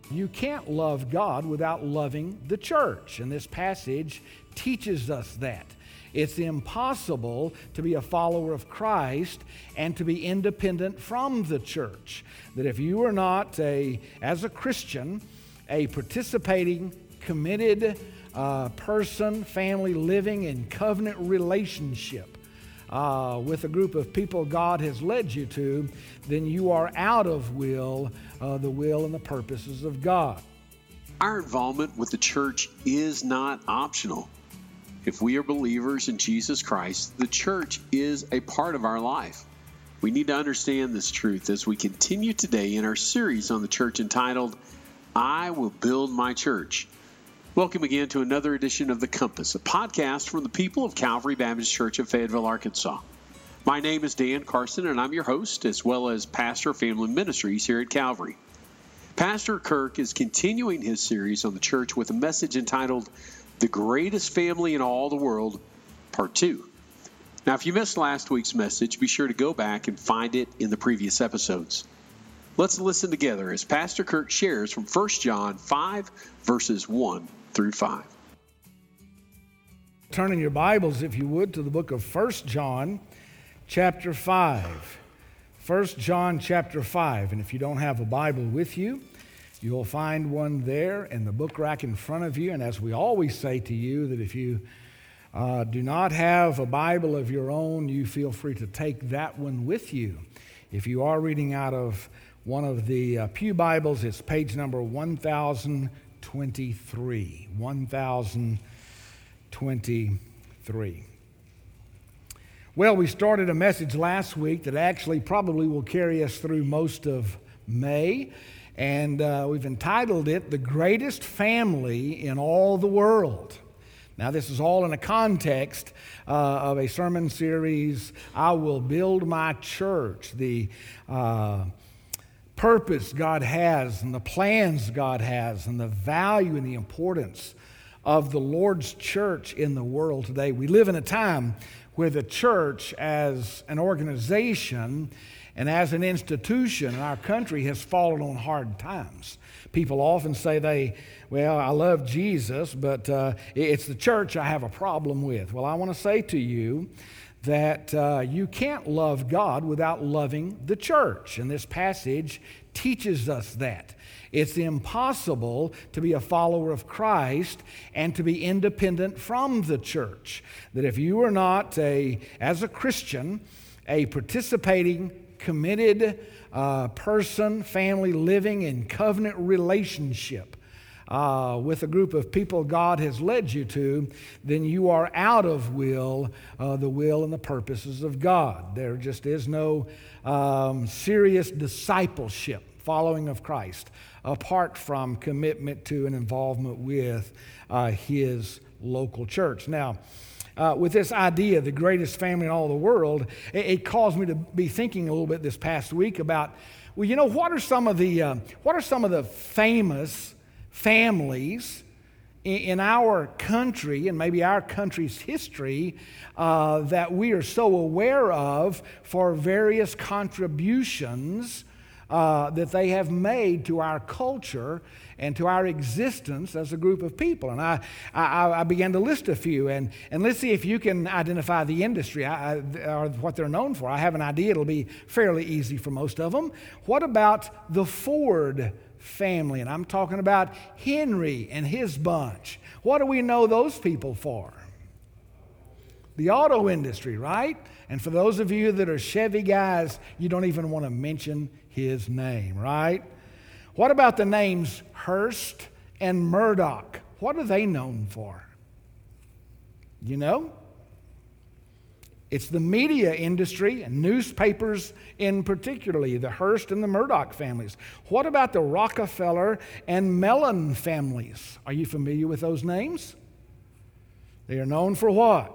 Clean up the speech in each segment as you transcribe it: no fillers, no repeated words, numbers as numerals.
You can't love God without loving the church, and this passage teaches us that. It's impossible to be a follower of Christ and to be independent from the church. That if you are not, as a Christian, a participating, committed person, family, living in covenant relationship with a group of people God has led you to, then you are out of the will and the purposes of God. Our involvement with the church is not optional. If we are believers in Jesus Christ, the church is a part of our life. We need to understand this truth as we continue today in our series on the church entitled, I Will Build My Church. Welcome again to another edition of The Compass, a podcast from the people of Calvary Baptist Church of Fayetteville, Arkansas. My name is Dan Carson, and I'm your host, as well as pastor of Family Ministries here at Calvary. Pastor Kirk is continuing his series on the church with a message entitled, The Greatest Family in All the World, Part 2. Now, if you missed last week's message, be sure to go back and find it in the previous episodes. Let's listen together as Pastor Kirk shares from 1 John 5, verses 1 through 5. Turn in your Bibles, if you would, to the book of 1 John, chapter 5. 1 John, chapter 5. And if you don't have a Bible with you, you'll find one there in the book rack in front of you. And as we always say to you, that if you do not have a Bible of your own, you feel free to take that one with you. If you are reading out of one of the Pew Bibles, it's page number 1023. 1023. Well, we started a message last week that actually probably will carry us through most of May. And we've entitled it, The Greatest Family in All the World. Now, this is all in a context of a sermon series, I Will Build My Church, the purpose God has and the plans God has and the value and the importance of the Lord's church in the world today. We live in a time where the church as an organization and as an institution in our country has fallen on hard times. People often say I love Jesus, but it's the church I have a problem with. Well, I want to say to you that you can't love God without loving the church. And this passage teaches us that. It's impossible to be a follower of Christ and to be independent from the church. That if you are not, as a Christian, a participating, committed person, family, living in covenant relationship with a group of people God has led you to, then you are out of the will and the purposes of God. There just is no serious discipleship, following of Christ, apart from commitment to and involvement with His local church. Now, with this idea, the greatest family in all the world, it caused me to be thinking a little bit this past week about, what are some of the famous families in our country and maybe our country's history that we are so aware of for various contributions that they have made to our culture and to our existence as a group of people. And I began to list a few, and let's see if you can identify the industry or what they're known for. I have an idea it'll be fairly easy for most of them. What about the Ford family? And I'm talking about Henry and his bunch. What do we know those people for? The auto industry, right? And for those of you that are Chevy guys, you don't even want to mention his name, right? What about the names Hearst and Murdoch? What are they known for? You know? It's the media industry and newspapers in particularly, the Hearst and the Murdoch families. What about the Rockefeller and Mellon families? Are you familiar with those names? They are known for what?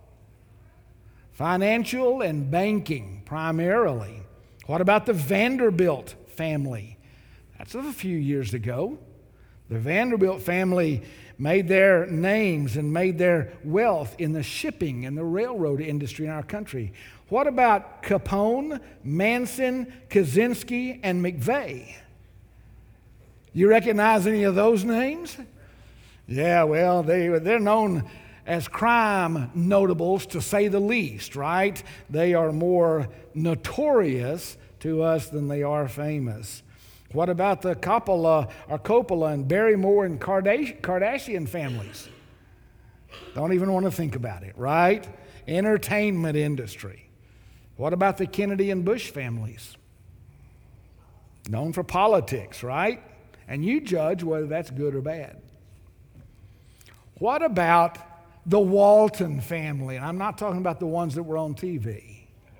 Financial and banking, primarily. What about the Vanderbilt family? That's of a few years ago. The Vanderbilt family made their names and made their wealth in the shipping and the railroad industry in our country. What about Capone, Manson, Kaczynski, and McVeigh? You recognize any of those names? Yeah, well, they're known as crime notables, to say the least, right? They are more notorious to us than they are famous. What about the Coppola and Barrymore and Kardashian families? Don't even want to think about it, right? Entertainment industry. What about the Kennedy and Bush families? Known for politics, right? And you judge whether that's good or bad. What about the Walton family? And I'm not talking about the ones that were on TV.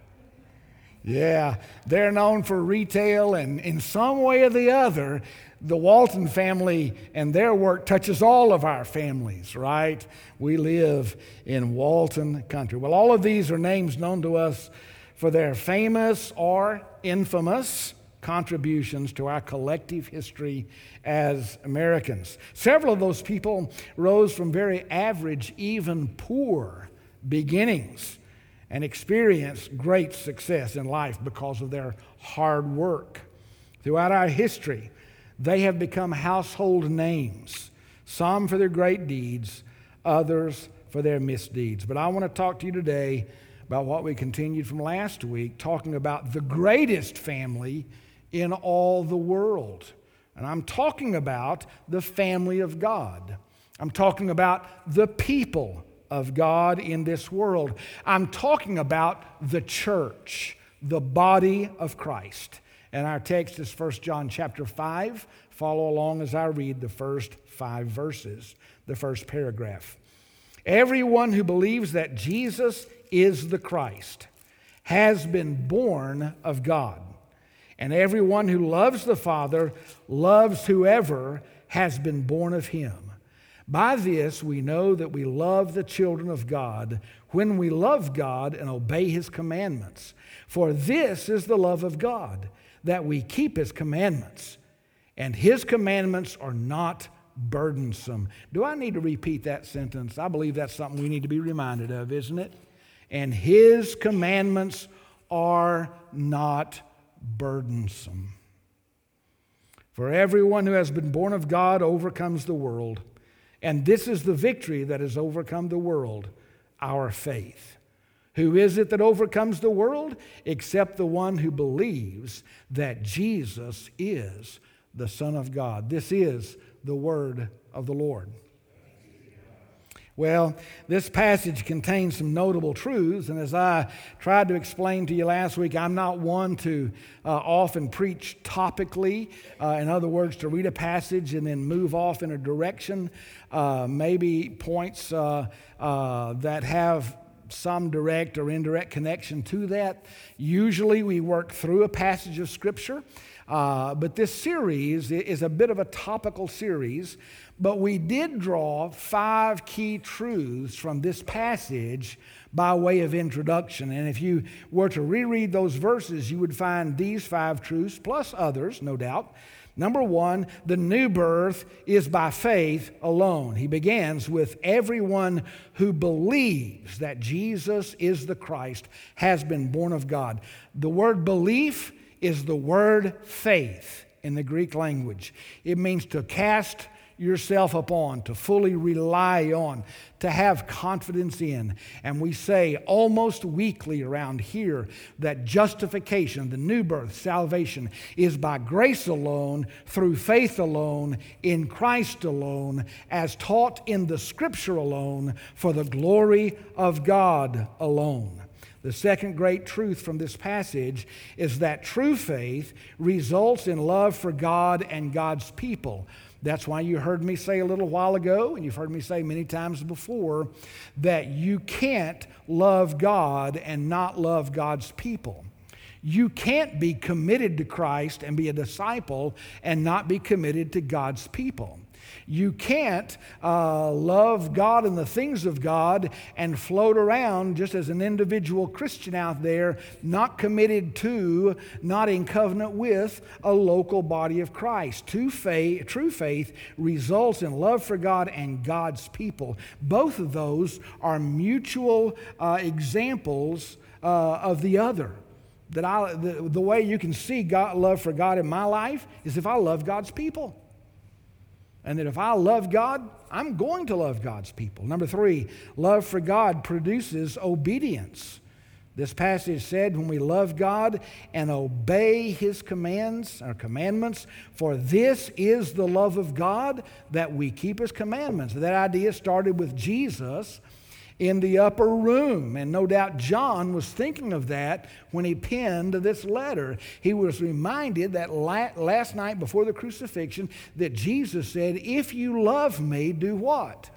Yeah, they're known for retail, and in some way or the other, the Walton family and their work touches all of our families, right? We live in Walton country. Well, all of these are names known to us for their famous or infamous contributions to our collective history as Americans. Several of those people rose from very average, even poor beginnings and experienced great success in life because of their hard work. Throughout our history, they have become household names, some for their great deeds, others for their misdeeds. But I want to talk to you today about what we continued from last week, talking about the greatest family in all the world. And I'm talking about the family of God. I'm talking about the people of God in this world. I'm talking about the church, the body of Christ. And our text is 1 John chapter 5. Follow along as I read the first 5 verses, the first paragraph. Everyone who believes that Jesus is the Christ has been born of God. And everyone who loves the Father loves whoever has been born of him. By this we know that we love the children of God when we love God and obey his commandments. For this is the love of God, that we keep his commandments. And his commandments are not burdensome. Do I need to repeat that sentence? I believe that's something we need to be reminded of, isn't it? And his commandments are not burdensome. For everyone who has been born of God overcomes the world. And this is the victory that has overcome the world, our faith. Who is it that overcomes the world? Except the one who believes that Jesus is the Son of God. This is the word of the Lord. Well, this passage contains some notable truths, and as I tried to explain to you last week, I'm not one to often preach topically. In other words, to read a passage and then move off in a direction, maybe points that have some direct or indirect connection to that. Usually we work through a passage of Scripture, but this series is a bit of a topical series. But we did draw 5 key truths from this passage by way of introduction. And if you were to reread those verses, you would find these 5 truths, plus others, no doubt. Number 1, the new birth is by faith alone. He begins with everyone who believes that Jesus is the Christ has been born of God. The word belief is the word faith in the Greek language. It means to cast yourself upon, to fully rely on, to have confidence in. And we say almost weekly around here that justification, the new birth, salvation, is by grace alone, through faith alone, in Christ alone, as taught in the Scripture alone, for the glory of God alone. The second great truth from this passage is that true faith results in love for God and God's people. That's why you heard me say a little while ago, and you've heard me say many times before, that you can't love God and not love God's people. You can't be committed to Christ and be a disciple and not be committed to God's people. You can't love God and the things of God and float around just as an individual Christian out there, not committed to, not in covenant with a local body of Christ. True faith results in love for God and God's people. Both of those are mutual examples of the other. The way you can see love for God in my life is if I love God's people. And that if I love God, I'm going to love God's people. Number 3, love for God produces obedience. This passage said, when we love God and obey His commands, or commandments, for this is the love of God, that we keep His commandments. That idea started with Jesus in the upper room. And no doubt John was thinking of that when he penned this letter. He was reminded that last night before the crucifixion that Jesus said, if you love me, do what?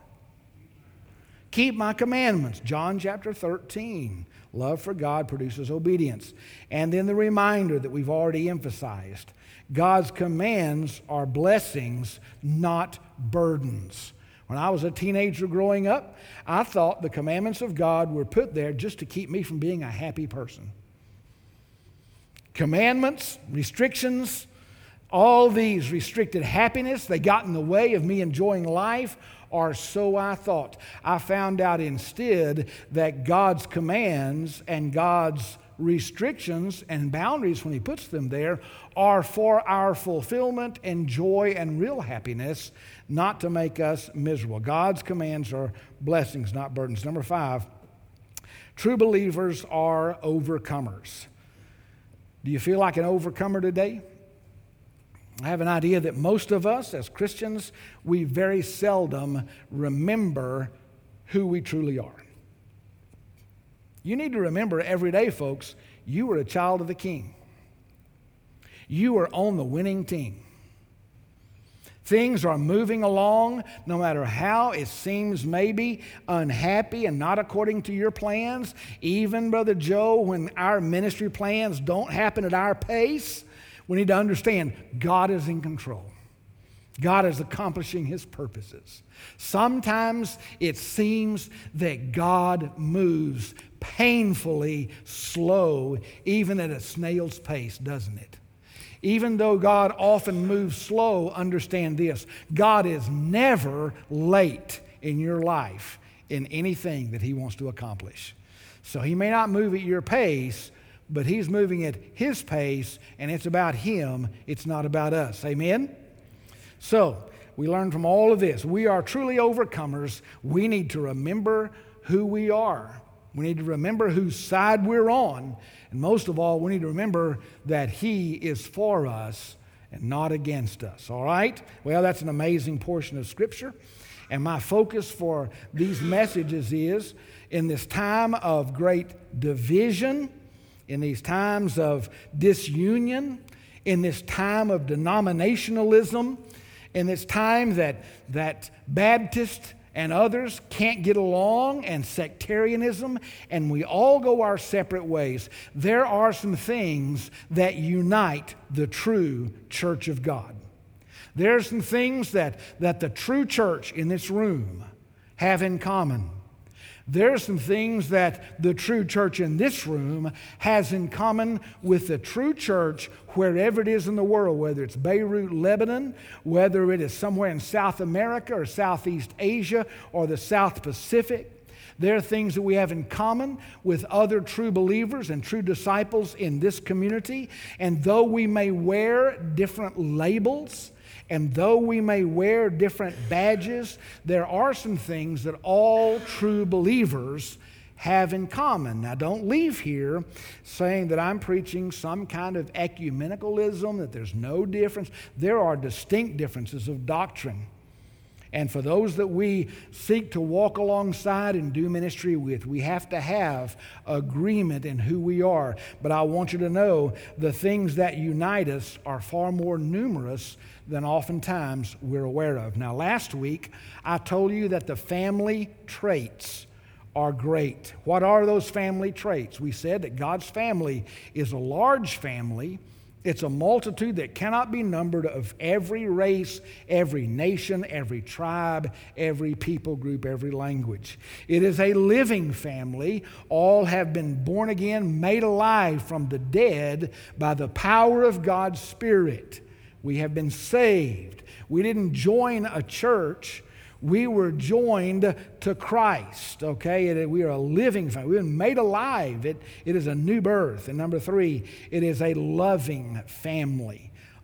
Keep my commandments. John chapter 13. Love for God produces obedience. And then the reminder that we've already emphasized. God's commands are blessings, not burdens. When I was a teenager growing up, I thought the commandments of God were put there just to keep me from being a happy person. Commandments, restrictions, all these restricted happiness, they got in the way of me enjoying life, or so I thought. I found out instead that God's commands and God's restrictions and boundaries, when He puts them there, are for our fulfillment and joy and real happiness, not to make us miserable. God's commands are blessings, not burdens. Number 5, true believers are overcomers. Do you feel like an overcomer today? I have an idea that most of us as Christians, we very seldom remember who we truly are. You need to remember every day, folks, you were a child of the King. You are on the winning team. Things are moving along, no matter how it seems maybe unhappy and not according to your plans. Even, Brother Joe, when our ministry plans don't happen at our pace, we need to understand God is in control. God is accomplishing His purposes. Sometimes it seems that God moves painfully slow, even at a snail's pace, doesn't it? Even though God often moves slow, understand this: God is never late in your life in anything that He wants to accomplish. So He may not move at your pace, but He's moving at His pace, and it's about Him. It's not about us. Amen? So, we learn from all of this. We are truly overcomers. We need to remember who we are. We need to remember whose side we're on. And most of all, we need to remember that He is for us and not against us. All right? Well, that's an amazing portion of Scripture. And my focus for these messages is, in this time of great division, in these times of disunion, in this time of denominationalism, in this time that Baptists and others can't get along, and sectarianism, and we all go our separate ways, there are some things that unite the true church of God. There are some things that the true church in this room have in common. There are some things that the true church in this room has in common with the true church wherever it is in the world, whether it's Beirut, Lebanon, whether it is somewhere in South America or Southeast Asia or the South Pacific. There are things that we have in common with other true believers and true disciples in this community. And though we may wear different labels, and though we may wear different badges, there are some things that all true believers have in common. Now, don't leave here saying that I'm preaching some kind of ecumenicalism, that there's no difference. There are distinct differences of doctrine. And for those that we seek to walk alongside and do ministry with, we have to have agreement in who we are. But I want you to know the things that unite us are far more numerous than oftentimes we're aware of. Now, last week, I told you that the family traits are great. What are those family traits? We said that God's family is a large family. It's a multitude that cannot be numbered, of every race, every nation, every tribe, every people group, every language. It is a living family. All have been born again, made alive from the dead by the power of God's Spirit. We have been saved. We didn't join a church. We were joined to Christ, okay? We are a living family. We've been made alive. It is a new birth. And number 3, it is a loving family.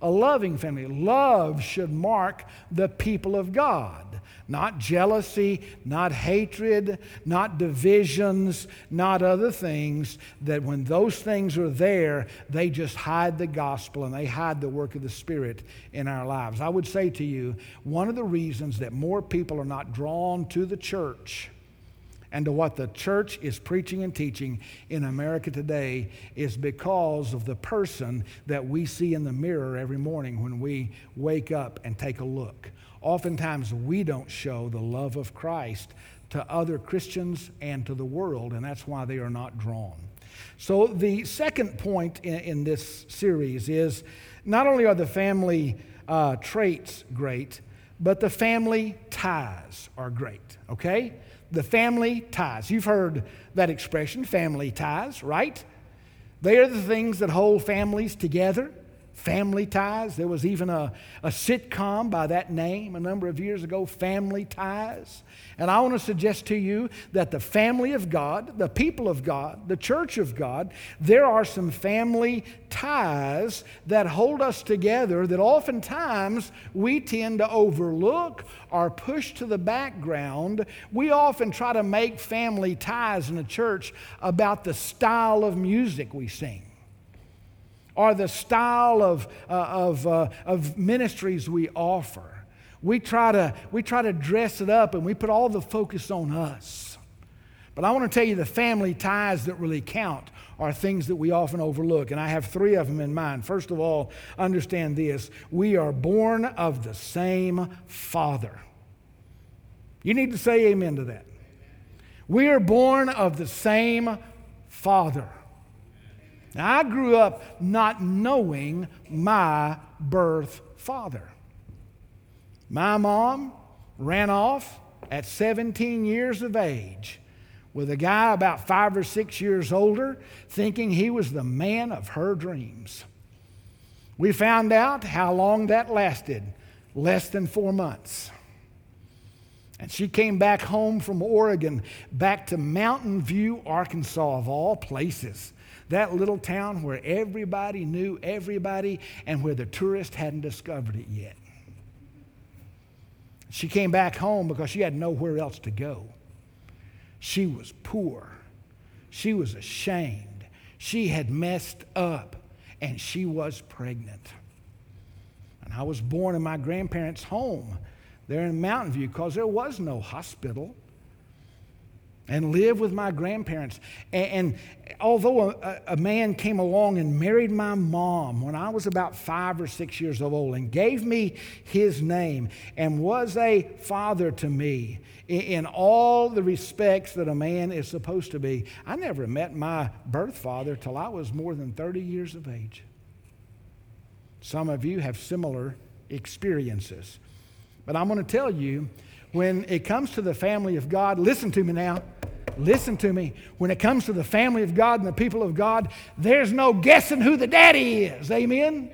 a loving family. Love should mark the people of God. Not jealousy, not hatred, not divisions, not other things, that when those things are there, they just hide the gospel and they hide the work of the Spirit in our lives. I would say to you, one of the reasons that more people are not drawn to the church and to what the church is preaching and teaching in America today is because of the person that we see in the mirror every morning when we wake up and take a look. Oftentimes we don't show the love of Christ to other Christians and to the world, and that's why they are not drawn. So the second point in this series is not only are the family traits great, but the family ties are great, okay? The family ties. You've heard that expression, family ties, right? They are the things that hold families together. Family Ties. There was even a sitcom by that name a number of years ago, Family Ties. And I want to suggest to you that the family of God, the people of God, the church of God, there are some family ties that hold us together that oftentimes we tend to overlook or push to the background. We often try to make family ties in the church about the style of music we sing, or the style of ministries we offer. We try to dress it up and we put all the focus on us. But I want to tell you the family ties that really count are things that we often overlook. And I have three of them in mind. First of all, understand this. We are born of the same Father. You need to say amen to that. We are born of the same Father. Now, I grew up not knowing my birth father. My mom ran off at 17 years of age with a guy about 5 or 6 years older, thinking he was the man of her dreams. We found out how long that lasted, less than 4 months. And she came back home from Oregon, back to Mountain View, Arkansas, of all places. That little town where everybody knew everybody and where the tourist hadn't discovered it yet. She came back home because she had nowhere else to go. She was poor. She was ashamed. She had messed up, and she was pregnant. And I was born in my grandparents' home there in Mountain View because there was no hospital, and lived with my grandparents. And although a man came along and married my mom when I was about 5 or 6 years old and gave me his name and was a father to me in all the respects that a man is supposed to be, I never met my birth father till I was more than 30 years of age. Some of you have similar experiences. But I'm going to tell you, when it comes to the family of God, listen to me now. Listen to me. When it comes to the family of God and the people of God, there's no guessing who the daddy is. Amen?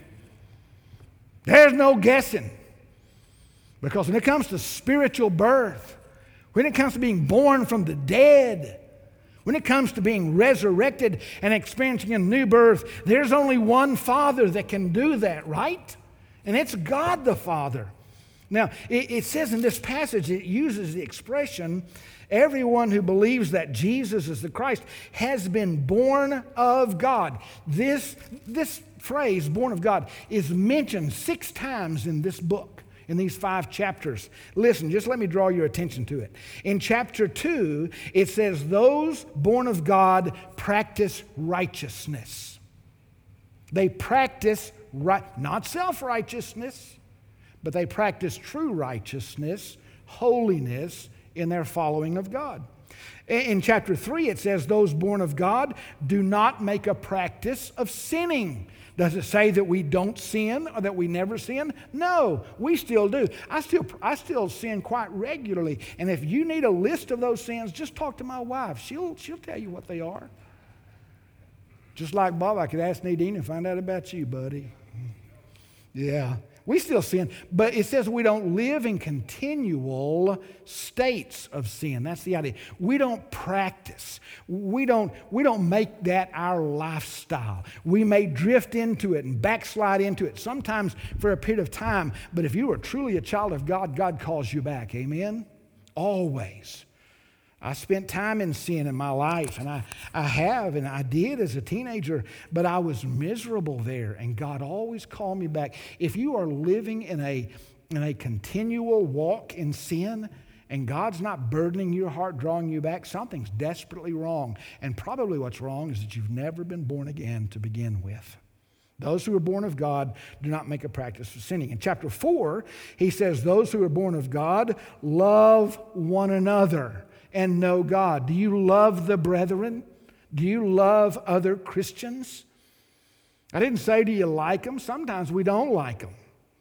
There's no guessing. Because when it comes to spiritual birth, when it comes to being born from the dead, when it comes to being resurrected and experiencing a new birth, there's only one Father that can do that, right? And it's God the Father. Now, it says in this passage, it uses the expression, everyone who believes that Jesus is the Christ has been born of God. This phrase, born of God, is mentioned 6 times in this book, in these 5 chapters. Listen, just let me draw your attention to it. In chapter 2, it says, those born of God practice righteousness. They practice, not self-righteousness, but they practice true righteousness, holiness in their following of God. In chapter 3, it says, those born of God do not make a practice of sinning. Does it say that we don't sin or that we never sin? No, we still do. I still sin quite regularly. And if you need a list of those sins, just talk to my wife. She'll tell you what they are. Just like Bob, I could ask Nadine and find out about you, buddy. Yeah, We still sin, but it says we don't live in continual states of sin. That's the idea. We don't practice. We don't make that our lifestyle. We may drift into it and backslide into it, sometimes for a period of time, but if you are truly a child of God, God calls you back. Amen? Always. I spent time in sin in my life, and I did as a teenager, but I was miserable there, and God always called me back. If you are living in a continual walk in sin, and God's not burdening your heart, drawing you back, something's desperately wrong. And probably what's wrong is that you've never been born again to begin with. Those who are born of God do not make a practice of sinning. In chapter 4, he says, those who are born of God love one another and know God. Do you love the brethren? Do you love other Christians? I didn't say, do you like them? Sometimes we don't like them.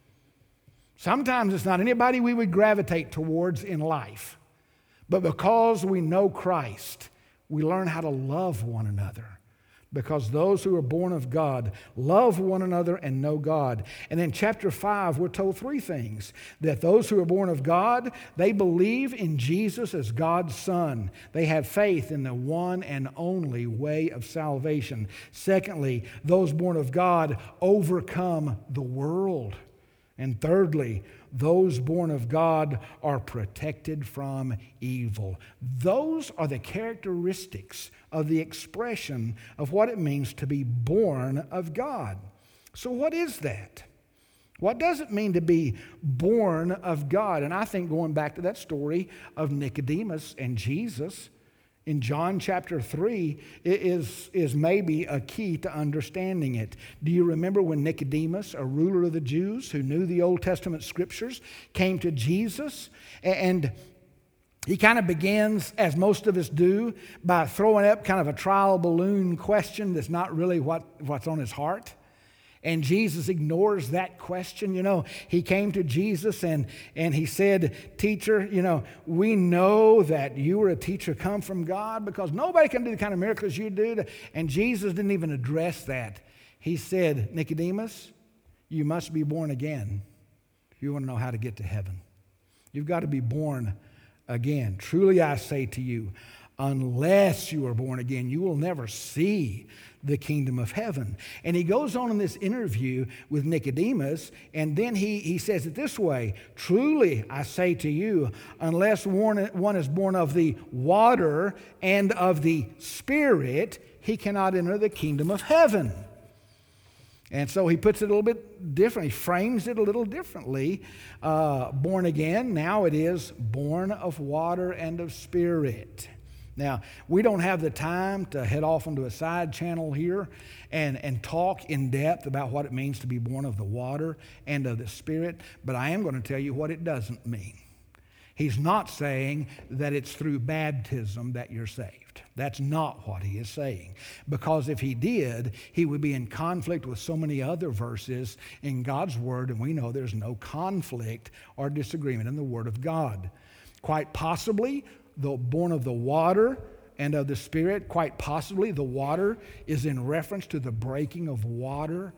Sometimes it's not anybody we would gravitate towards in life. But because we know Christ, we learn how to love one another. Because those who are born of God love one another and know God. And in chapter 5, we're told three things. That those who are born of God, they believe in Jesus as God's Son. They have faith in the one and only way of salvation. Secondly, those born of God overcome the world. And thirdly, those born of God are protected from evil. Those are the characteristics of the expression of what it means to be born of God. So what is that? What does it mean to be born of God? And I think going back to that story of Nicodemus and Jesus in John chapter 3 is maybe a key to understanding it. Do you remember when Nicodemus, a ruler of the Jews who knew the Old Testament scriptures, came to Jesus? And he kind of begins, as most of us do, by throwing up kind of a trial balloon question that's not really what's on his heart. And Jesus ignores that question. You know, he came to Jesus and he said, teacher, you know, we know that you are a teacher come from God because nobody can do the kind of miracles you do. And Jesus didn't even address that. He said, Nicodemus, you must be born again if you want to know how to get to heaven. You've got to be born again. Truly I say to you, unless you are born again, you will never see the kingdom of heaven. And he goes on in this interview with Nicodemus, and then he says it this way, truly I say to you, unless one is born of the water and of the Spirit, he cannot enter the kingdom of heaven. And so he puts it a little bit different. He frames it a little differently. Born again, now it is born of water and of Spirit. Now, we don't have the time to head off onto a side channel here and talk in depth about what it means to be born of the water and of the Spirit, but I am going to tell you what it doesn't mean. He's not saying that it's through baptism that you're saved. That's not what he is saying. Because if he did, he would be in conflict with so many other verses in God's Word, and we know there's no conflict or disagreement in the Word of God. Quite possibly, though born of the water and of the Spirit, quite possibly the water is in reference to the breaking of water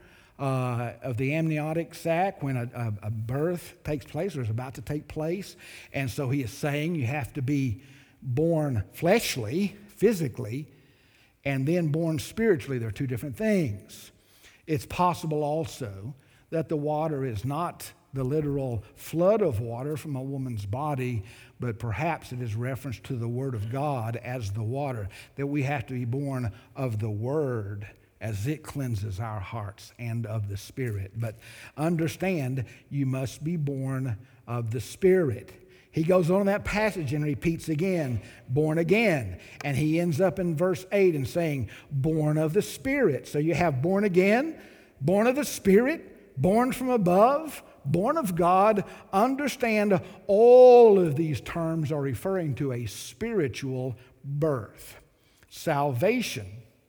of the amniotic sac when a birth takes place or is about to take place. And so he is saying you have to be born fleshly, physically, and then born spiritually. They're two different things. It's possible also that the water is not the literal flood of water from a woman's body, but perhaps it is reference to the Word of God as the water, that we have to be born of the Word as it cleanses our hearts and of the Spirit. But understand, you must be born of the Spirit. He goes on in that passage and repeats again, born again. And he ends up in verse 8 and saying, born of the Spirit. So you have born again, born of the Spirit, born from above, born of God. Understand, all of these terms are referring to a spiritual birth. Salvation,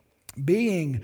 being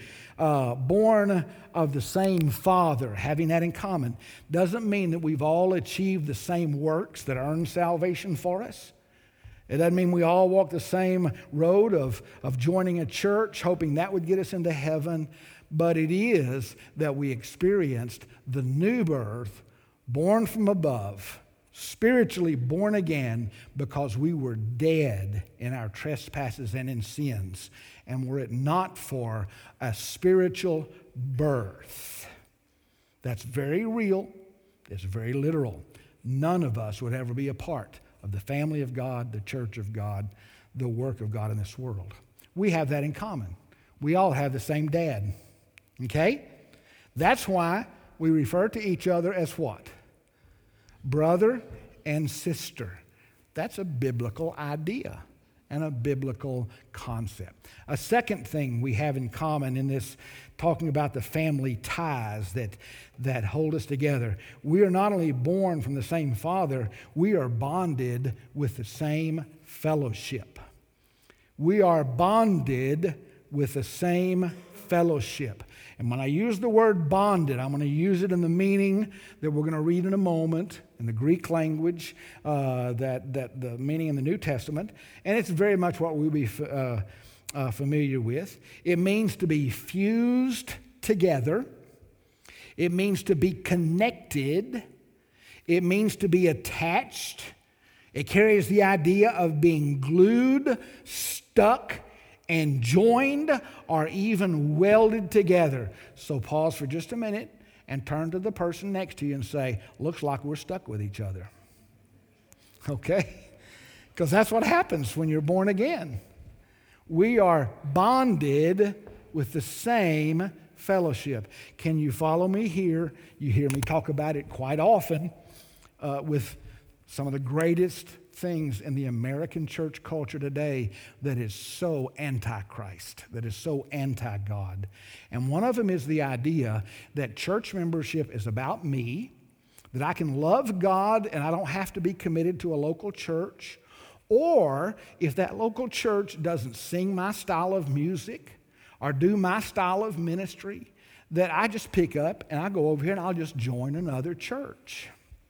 born of the same Father, having that in common, doesn't mean that we've all achieved the same works that earn salvation for us. It doesn't mean we all walk the same road of joining a church, hoping that would get us into heaven. But it is that we experienced the new birth born from above, spiritually born again, because we were dead in our trespasses and in sins, and were it not for a spiritual birth. That's very real. It's very literal. None of us would ever be a part of the family of God, the church of God, the work of God in this world. We have that in common. We all have the same dad. Okay? That's why we refer to each other as what? Brother and sister. That's a biblical idea and a biblical concept. A second thing we have in common in this, talking about the family ties that hold us together, we are not only born from the same father, we are bonded with the same fellowship. We are bonded with the same fellowship. And when I use the word bonded, I'm going to use it in the meaning that we're going to read in a moment in the Greek language, that the meaning in the New Testament. And it's very much what we'll be familiar with. It means to be fused together. It means to be connected. It means to be attached. It carries the idea of being glued, stuck, and joined, or even welded together. So pause for just a minute and turn to the person next to you and say, looks like we're stuck with each other. Okay? Because that's what happens when you're born again. We are bonded with the same fellowship. Can you follow me here? You hear me talk about it quite often with some of the greatest things in the American church culture today that is so anti-Christ, that is so anti-God. And one of them is the idea that church membership is about me, that I can love God and I don't have to be committed to a local church, or if that local church doesn't sing my style of music or do my style of ministry, that I just pick up and I go over here and I'll just join another church.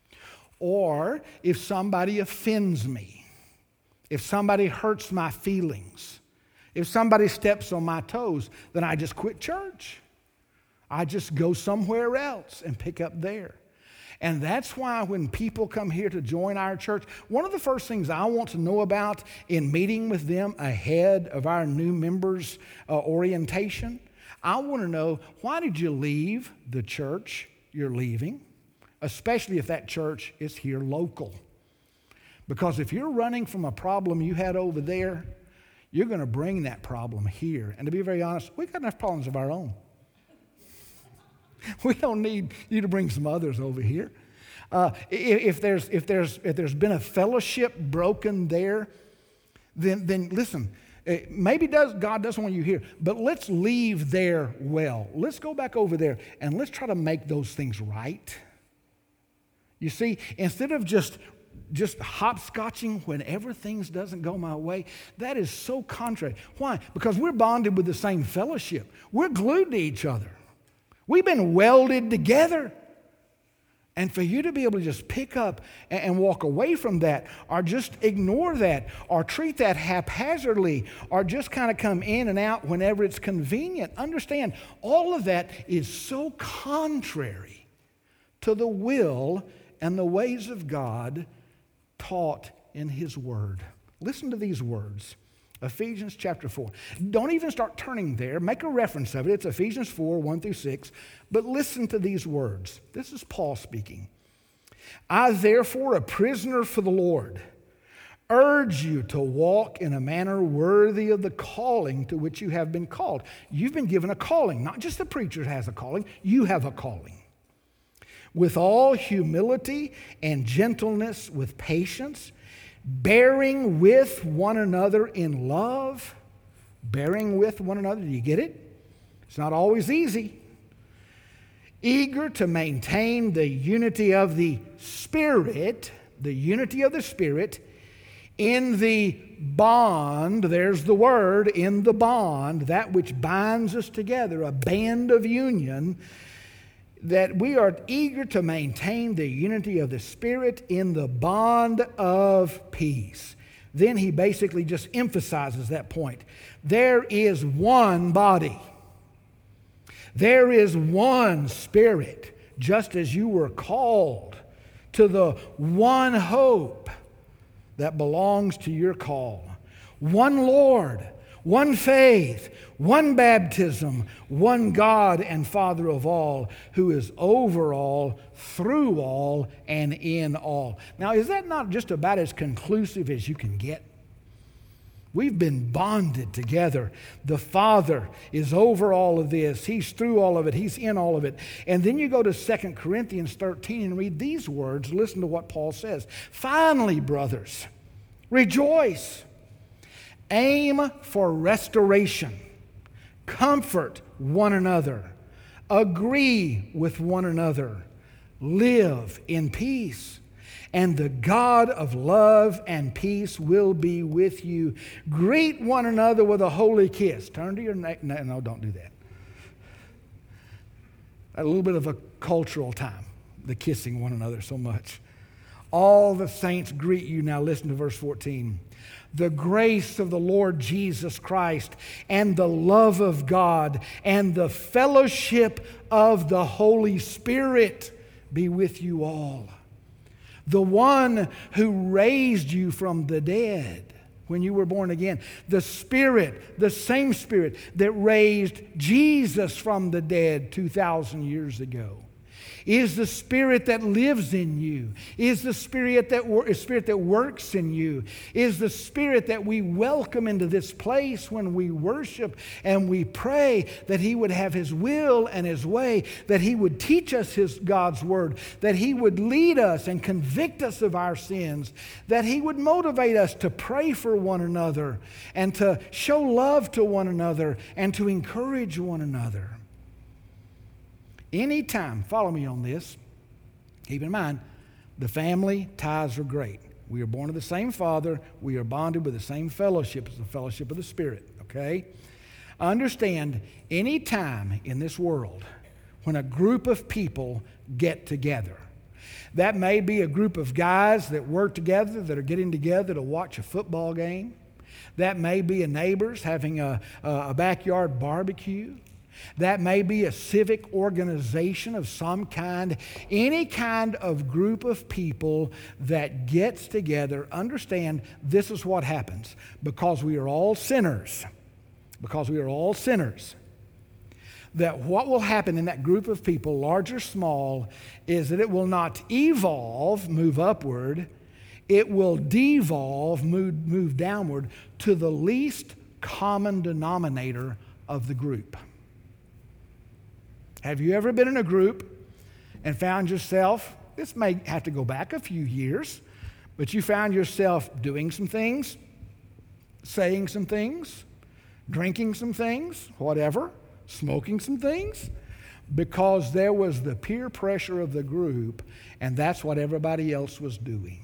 Or if somebody offends me, if somebody hurts my feelings, if somebody steps on my toes, then I just quit church. I just go somewhere else and pick up there. And that's why when people come here to join our church, one of the first things I want to know about in meeting with them ahead of our new members' orientation, I want to know, why did you leave the church you're leaving? Especially if that church is here local. Because if you're running from a problem you had over there, you're going to bring that problem here. And to be very honest, we've got enough problems of our own. We don't need you to bring some others over here. If there's been a fellowship broken there, then listen, maybe God doesn't want you here, but let's leave there well. Let's go back over there and let's try to make those things right. You see, instead of just hopscotching whenever things doesn't go my way, that is so contrary. Why? Because we're bonded with the same fellowship. We're glued to each other. We've been welded together. And for you to be able to just pick up and walk away from that, or just ignore that, or treat that haphazardly, or just kind of come in and out whenever it's convenient, understand, all of that is so contrary to the will and the ways of God taught in His Word. Listen to these words. Ephesians chapter 4. Don't even start turning there. Make a reference of it. It's Ephesians 4, 1 through 6. But listen to these words. This is Paul speaking. I, therefore, a prisoner for the Lord, urge you to walk in a manner worthy of the calling to which you have been called. You've been given a calling. Not just the preacher has a calling. You have a calling. With all humility and gentleness, with patience, bearing with one another in love. Bearing with one another, do you get it? It's not always easy. Eager to maintain the unity of the Spirit, in the bond, there's the word, in the bond, that which binds us together, a band of union, that we are eager to maintain the unity of the Spirit in the bond of peace. Then he basically just emphasizes that point. There is one body. There is one Spirit, just as you were called to the one hope that belongs to your call. One Lord, one faith, one baptism, one God and Father of all, who is over all, through all, and in all. Now, is that not just about as conclusive as you can get? We've been bonded together. The Father is over all of this. He's through all of it. He's in all of it. And then you go to 2 Corinthians 13 and read these words. Listen to what Paul says. Finally, brothers, rejoice. Aim for restoration. Comfort one another. Agree with one another. Live in peace. And the God of love and peace will be with you. Greet one another with a holy kiss. Turn to your neck. No, don't do that. A little bit of a cultural time, the kissing one another so much. All the saints greet you. Now listen to verse 14. The grace of the Lord Jesus Christ and the love of God and the fellowship of the Holy Spirit be with you all. The one who raised you from the dead when you were born again. The Spirit, the same Spirit that raised Jesus from the dead 2,000 years ago, is the Spirit that lives in you, is the Spirit that works in you, is the Spirit that we welcome into this place when we worship and we pray that He would have His will and His way, that He would teach us God's Word, that He would lead us and convict us of our sins, that He would motivate us to pray for one another and to show love to one another and to encourage one another. Anytime, follow me on this, keep in mind, the family ties are great. We are born of the same Father. We are bonded with the same fellowship as the fellowship of the Spirit, okay? Understand, any time in this world when a group of people get together, that may be a group of guys that work together, that are getting together to watch a football game. That may be a neighbors having a backyard barbecue. That may be a civic organization of some kind, any kind of group of people that gets together. Understand, this is what happens. Because we are all sinners, that what will happen in that group of people, large or small, is that it will not evolve, move upward. It will devolve, move downward to the least common denominator of the group. Have you ever been in a group and found yourself, this may have to go back a few years, but you found yourself doing some things, saying some things, drinking some things, whatever, smoking some things, because there was the peer pressure of the group, and that's what everybody else was doing.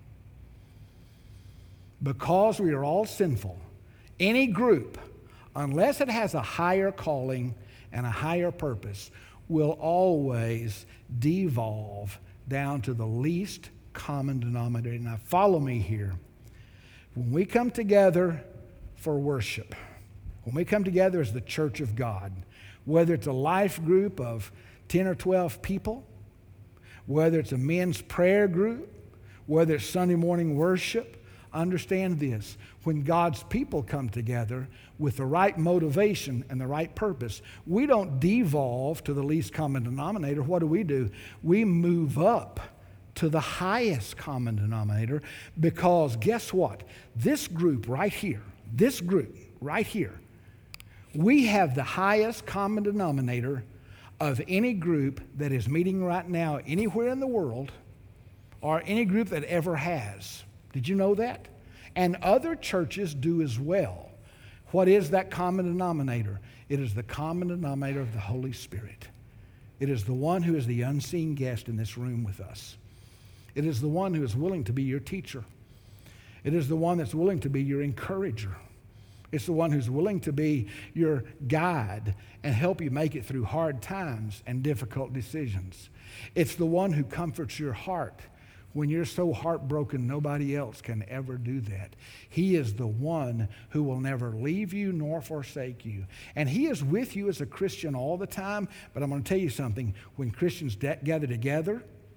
Because we are all sinful, any group, unless it has a higher calling and a higher purpose, will always devolve down to the least common denominator. Now follow me here. When we come together for worship, when we come together as the church of God, whether it's a life group of 10 or 12 people, whether it's a men's prayer group, whether it's Sunday morning worship, understand this. When God's people come together with the right motivation and the right purpose, we don't devolve to the least common denominator. What do? We move up to the highest common denominator, because guess what? This group right here, we have the highest common denominator of any group that is meeting right now anywhere in the world, or any group that ever has. Did you know that? And other churches do as well. What is that common denominator? It is the common denominator of the Holy Spirit. It is the one who is the unseen guest in this room with us. It is the one who is willing to be your teacher. It is the one that's willing to be your encourager. It's the one who's willing to be your guide and help you make it through hard times and difficult decisions. It's the one who comforts your heart when you're so heartbroken nobody else can ever do that. He is the one who will never leave you nor forsake you. And He is with you as a Christian all the time. But I'm going to tell you something. When Christians gather together,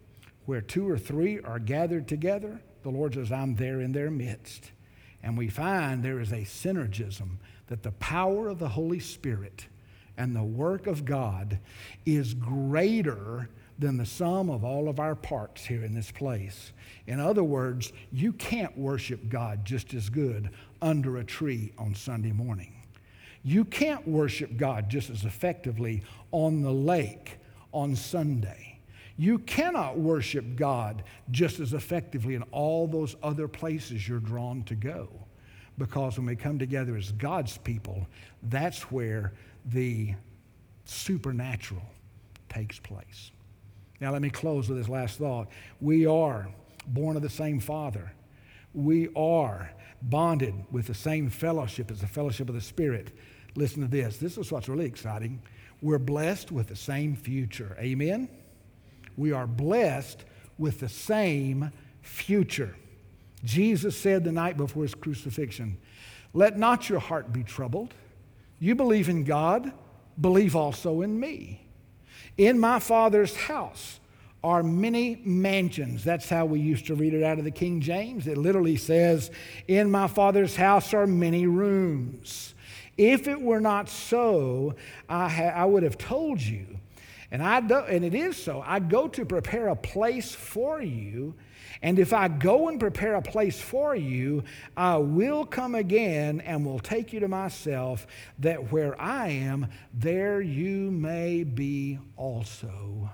Where 2 or 3 are gathered together, the Lord says, I'm there in their midst. And we find there is a synergism that the power of the Holy Spirit and the work of God is greater than the sum of all of our parts here in this place. In other words, you can't worship God just as good under a tree on Sunday morning. You can't worship God just as effectively on the lake on Sunday. You cannot worship God just as effectively in all those other places you're drawn to go. Because when we come together as God's people, that's where the supernatural takes place. Now let me close with this last thought. We are born of the same Father. We are bonded with the same fellowship as the fellowship of the Spirit. Listen to this. This is what's really exciting. We're blessed with the same future. Amen? We are blessed with the same future. Jesus said the night before his crucifixion, let not your heart be troubled. You believe in God, believe also in me. In my Father's house are many mansions. That's how we used to read it out of the King James. It literally says, in my Father's house are many rooms. If it were not so, I would have told you. And it is so. I go to prepare a place for you. And if I go and prepare a place for you, I will come again and will take you to myself, that where I am, there you may be also.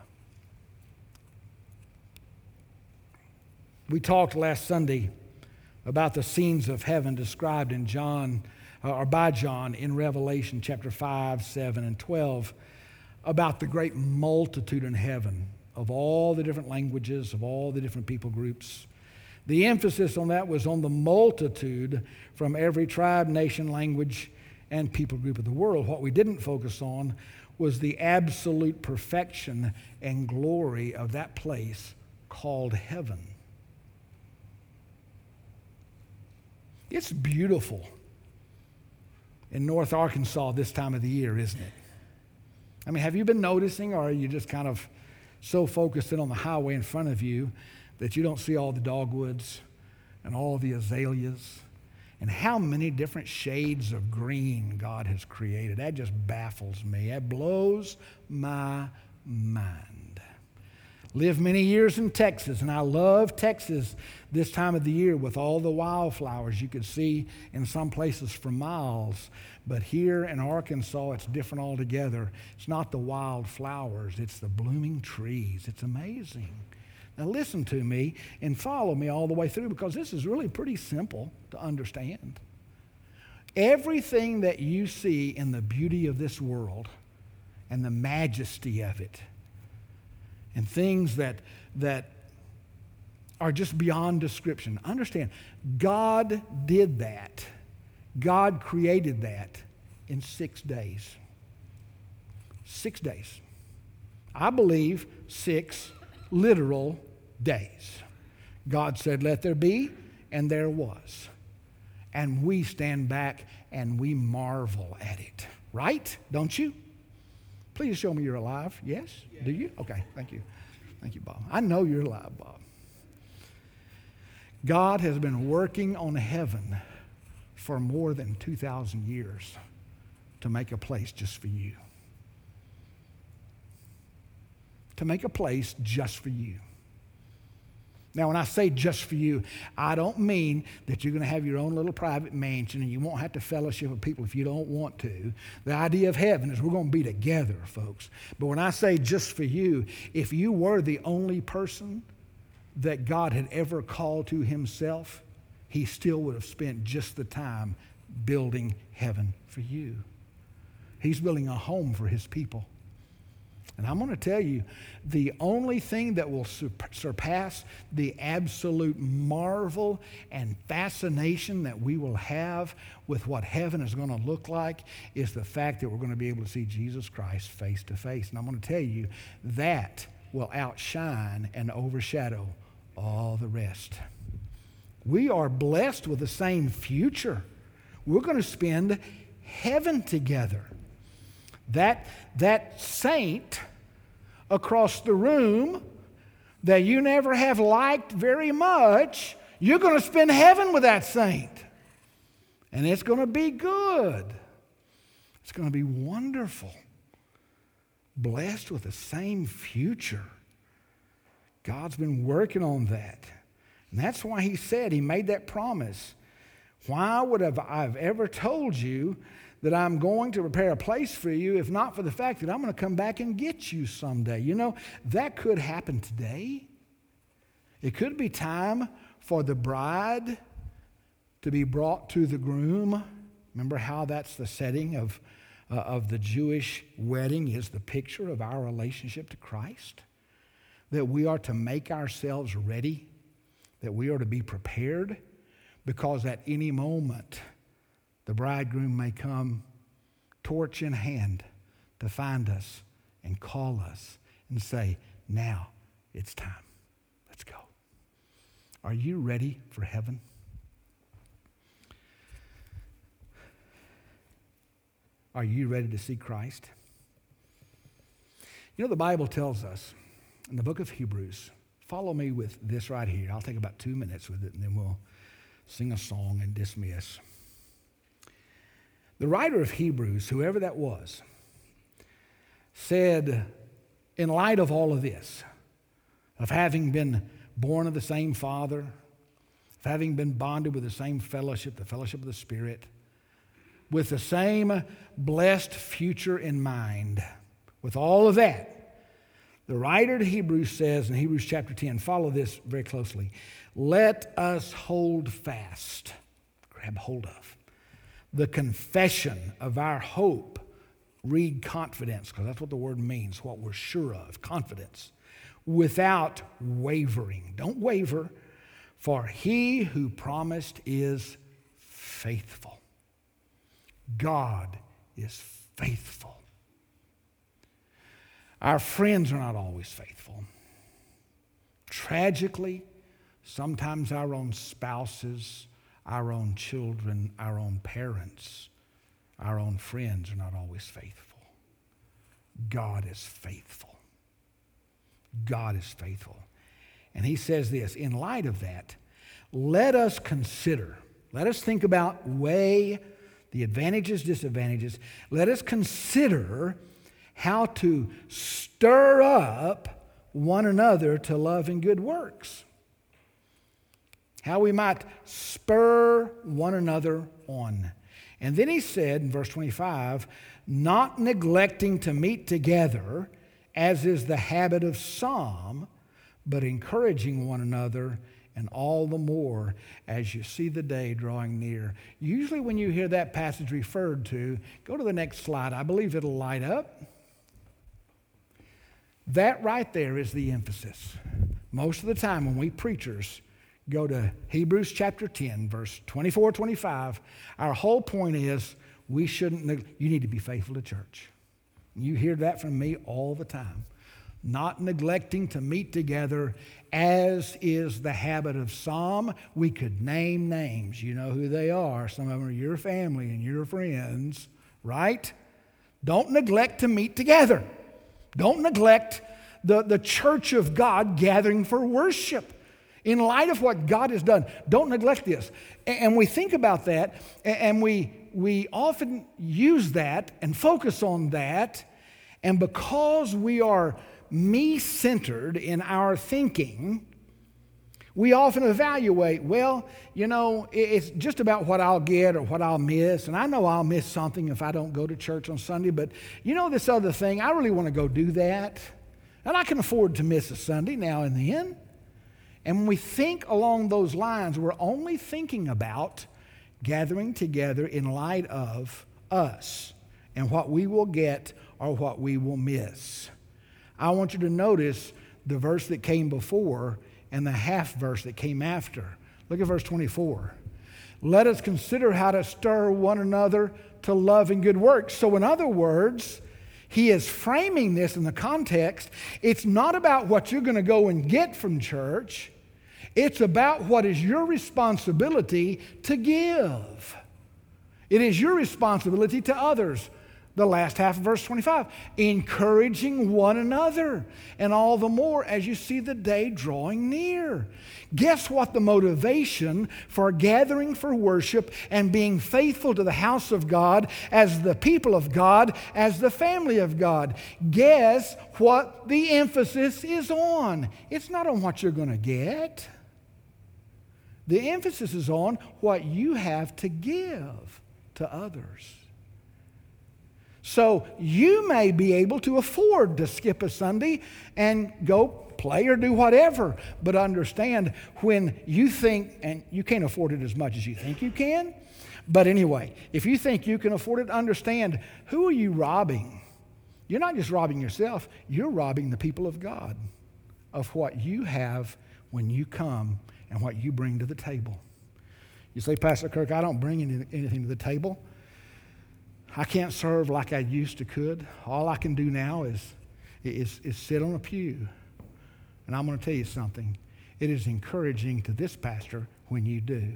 We talked last Sunday about the scenes of heaven described in John, or by John in Revelation chapter 5, 7, and 12, about the great multitude in heaven of all the different languages, of all the different people groups. The emphasis on that was on the multitude from every tribe, nation, language, and people group of the world. What we didn't focus on was the absolute perfection and glory of that place called heaven. It's beautiful in North Arkansas this time of the year, isn't it? I mean, have you been noticing, or are you just kind of so focused in on the highway in front of you that you don't see all the dogwoods and all the azaleas and how many different shades of green God has created? That just baffles me. That blows my mind. Lived many years in Texas, and I love Texas this time of the year with all the wildflowers you could see in some places for miles. But here in Arkansas, it's different altogether. It's not the wildflowers, it's the blooming trees. It's amazing. Now listen to me and follow me all the way through, because this is really pretty simple to understand. Everything that you see in the beauty of this world and the majesty of it, and things that are just beyond description. Understand, God did that. God created that in 6 days. 6 days. I believe 6 literal days. God said, let there be, and there was. And we stand back and we marvel at it. Right? Don't you? Please show me you're alive. Yes? Yeah. Do you? Okay, thank you. Thank you, Bob. I know you're alive, Bob. God has been working on heaven for more than 2,000 years to make a place just for you. To make a place just for you. Now, when I say just for you, I don't mean that you're going to have your own little private mansion and you won't have to fellowship with people if you don't want to. The idea of heaven is we're going to be together, folks. But when I say just for you, if you were the only person that God had ever called to himself, he still would have spent just the time building heaven for you. He's building a home for his people. And I'm going to tell you, the only thing that will surpass the absolute marvel and fascination that we will have with what heaven is going to look like is the fact that we're going to be able to see Jesus Christ face to face. And I'm going to tell you, that will outshine and overshadow all the rest. We are blessed with the same future. We're going to spend heaven together. That saint across the room that you never have liked very much, you're going to spend heaven with that saint. And it's going to be good. It's going to be wonderful. Blessed with the same future. God's been working on that. And that's why he said, he made that promise. Why would I have ever told you that I'm going to prepare a place for you if not for the fact that I'm going to come back and get you someday? You know, that could happen today. It could be time for the bride to be brought to the groom. Remember how that's the setting of the Jewish wedding is the picture of our relationship to Christ? That we are to make ourselves ready, that we are to be prepared, because at any moment the bridegroom may come torch in hand to find us and call us and say, now it's time. Let's go. Are you ready for heaven? Are you ready to see Christ? You know, the Bible tells us in the book of Hebrews, follow me with this right here. I'll take about 2 minutes with it, and then we'll sing a song and dismiss. The writer of Hebrews, whoever that was, said, in light of all of this, of having been born of the same Father, of having been bonded with the same fellowship, the fellowship of the Spirit, with the same blessed future in mind, with all of that, the writer to Hebrews says in Hebrews chapter 10, follow this very closely, let us hold fast, grab hold of, the confession of our hope. Read confidence, because that's what the word means, what we're sure of, confidence, without wavering. Don't waver, for he who promised is faithful. God is faithful. Our friends are not always faithful. Tragically, sometimes our own spouses, our own children, our own parents, our own friends are not always faithful. God is faithful. God is faithful. And he says this, in light of that, let us consider, let us think about, weigh the advantages, disadvantages. Let us consider how to stir up one another to love and good works. How we might spur one another on. And then he said in verse 25, not neglecting to meet together, as is the habit of some, but encouraging one another, and all the more as you see the day drawing near. Usually when you hear that passage referred to, go to the next slide. I believe it'll light up. That right there is the emphasis. Most of the time when we preachers go to Hebrews chapter 10, verse 24, 25, our whole point is you need to be faithful to church. You hear that from me all the time. Not neglecting to meet together, as is the habit of some. We could name names. You know who they are. Some of them are your family and your friends, right? Don't neglect to meet together. Don't neglect the church of God gathering for worship. In light of what God has done, don't neglect this. And we think about that, and we often use that and focus on that. And because we are me-centered in our thinking, we often evaluate, well, you know, it's just about what I'll get or what I'll miss. And I know I'll miss something if I don't go to church on Sunday, but you know this other thing, I really want to go do that. And I can afford to miss a Sunday now and then. And when we think along those lines, we're only thinking about gathering together in light of us and what we will get or what we will miss. I want you to notice the verse that came before and the half verse that came after. Look at verse 24. Let us consider how to stir one another to love and good works. So in other words, he is framing this in the context. It's not about what you're going to go and get from church. It's about what is your responsibility to give. It is your responsibility to others. the last half of verse 25. Encouraging one another, and all the more as you see the day drawing near. Guess what the motivation for gathering for worship and being faithful to the house of God, as the people of God, as the family of God? Guess what the emphasis is on? It's not on what you're going to get. The emphasis is on what you have to give to others. So you may be able to afford to skip a Sunday and go play or do whatever, but understand when you think, and you can't afford it as much as you think you can, but anyway, if you think you can afford it, understand, who are you robbing? You're not just robbing yourself, you're robbing the people of God of what you have when you come and what you bring to the table. You say, Pastor Kirk, I don't bring anything to the table. I can't serve like I used to could. All I can do now is sit on a pew. And I'm going to tell you something. It is encouraging to this pastor when you do.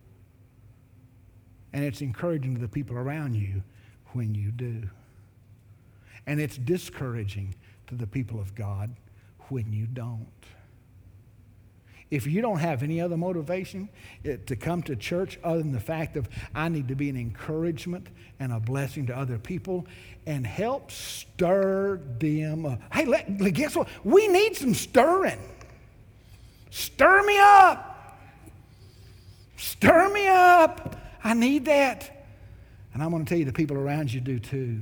And it's encouraging to the people around you when you do. And it's discouraging to the people of God when you don't. If you don't have any other motivation to come to church other than the fact of, I need to be an encouragement and a blessing to other people and help stir them up. Hey, guess what? We need some stirring. Stir me up. Stir me up. I need that. And I'm going to tell you, the people around you do too.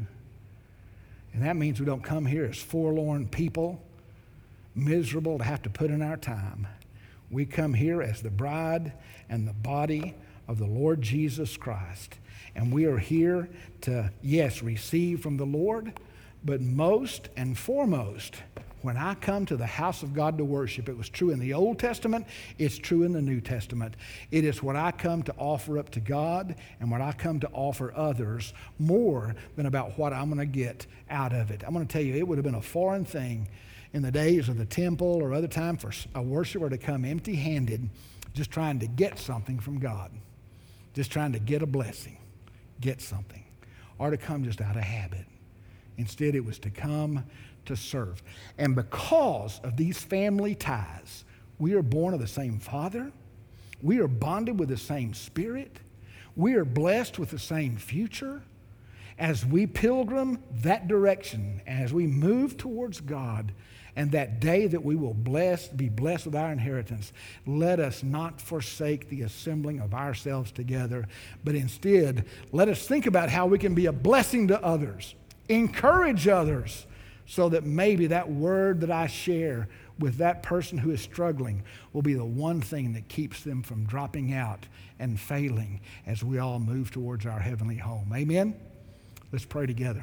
And that means we don't come here as forlorn people, miserable to have to put in our time. We come here as the bride and the body of the Lord Jesus Christ. And we are here to, yes, receive from the Lord, but most and foremost, when I come to the house of God to worship, it was true in the Old Testament, it's true in the New Testament. It is what I come to offer up to God and what I come to offer others more than about what I'm going to get out of it. I'm going to tell you, it would have been a foreign thing in the days of the temple or other time for a worshiper to come empty-handed, just trying to get something from God, just trying to get a blessing, get something, or to come just out of habit. Instead, it was to come to serve. And because of these family ties, we are born of the same Father, we are bonded with the same Spirit, we are blessed with the same future. As we pilgrim that direction, as we move towards God, and that day that we will be blessed with our inheritance, let us not forsake the assembling of ourselves together, but instead, let us think about how we can be a blessing to others, encourage others, so that maybe that word that I share with that person who is struggling will be the one thing that keeps them from dropping out and failing as we all move towards our heavenly home. Amen? Let's pray together.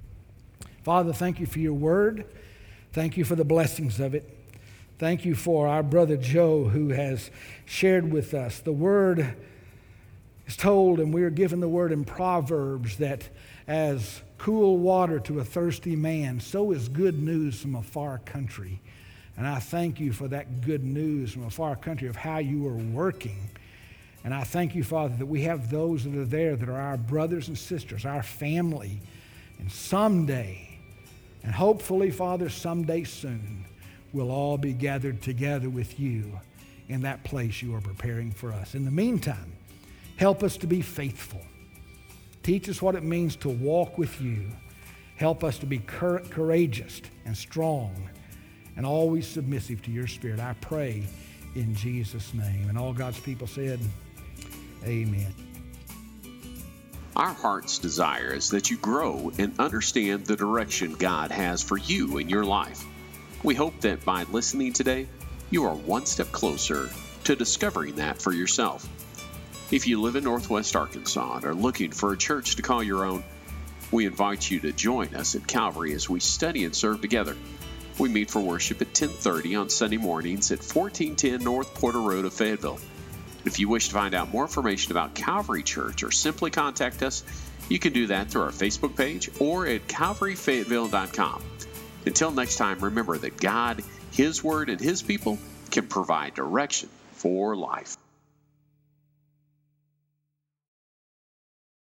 Father, thank you for your word. Thank you for the blessings of it. Thank you for our brother Joe, who has shared with us. The word is told, and we are given the word in Proverbs, that as cool water to a thirsty man, so is good news from a far country. And I thank you for that good news from a far country of how you are working. And I thank you, Father, that we have those that are there that are our brothers and sisters, our family. And someday, and hopefully, Father, someday soon, we'll all be gathered together with you in that place you are preparing for us. In the meantime, help us to be faithful. Teach us what it means to walk with you. Help us to be courageous and strong and always submissive to your Spirit. I pray in Jesus' name. And all God's people said, amen. Our heart's desire is that you grow and understand the direction God has for you in your life. We hope that by listening today, you are one step closer to discovering that for yourself. If you live in Northwest Arkansas and are looking for a church to call your own, we invite you to join us at Calvary as we study and serve together. We meet for worship at 10:30 on Sunday mornings at 1410 North Porter Road of Fayetteville. If you wish to find out more information about Calvary Church or simply contact us, you can do that through our Facebook page or at calvaryfayetteville.com. Until next time, remember that God, His Word, and His people can provide direction for life.